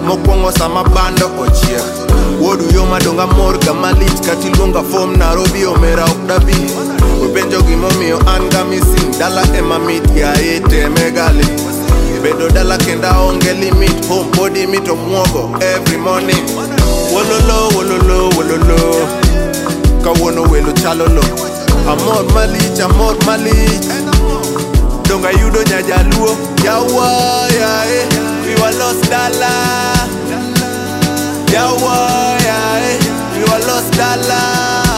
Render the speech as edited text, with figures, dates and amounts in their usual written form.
mokwongo sama bando ochiek. Wodu yo madonga mor kama lit katilunga form Nairobi omera okdabi. Upenjo gimomiyo anga missing dala ema mit ya ite megali. Bedo dala kenda onge limit home body meet omwogo every morning. Wololo wololo wololo kawono welo chalolo. Amor malich donga yudo nyajaluo. Yawa ya we were lost dala. Yawa ya we were lost dala.